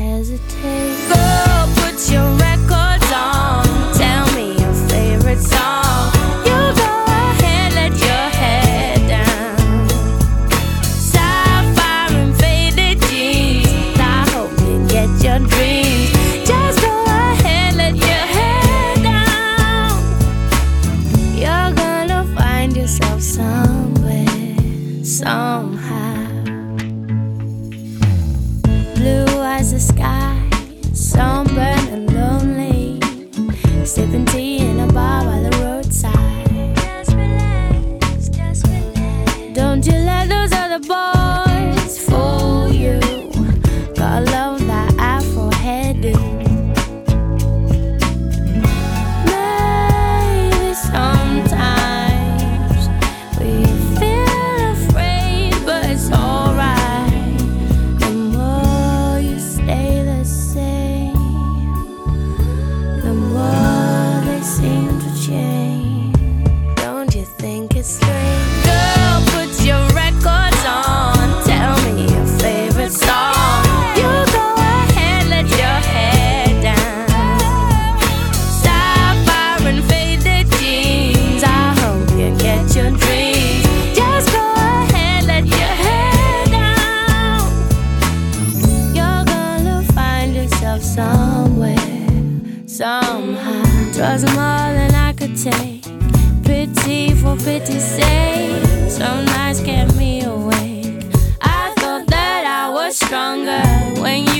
hesitate. Go put your records on, tell me your favorite song. You go ahead, let your head down. Sapphire and faded jeans, I hope you get your dreams. Just go ahead, let your head down. You're gonna find yourself somewhere, somehow. Blue as the sky, sunburned and lonely, sipping tea in a bar by the roadside. Just relax, just relax. Don't you let those other boys fool you. Gotta love that Afro hairdo. Maybe sometimes we feel afraid, but it's alright. The more you stay the same, the more they seem to change. Don't you think it's strange? Girl, put your records on, tell me your favorite song. You go ahead, let your head down. Sapphire and faded jeans, I hope you get your dreams. Just go ahead, let your head down. You're gonna find yourself somewhere, somehow. 'Twas more than I could take, pity for pity's sake. Some nights kept me awake. I thought that I was stronger when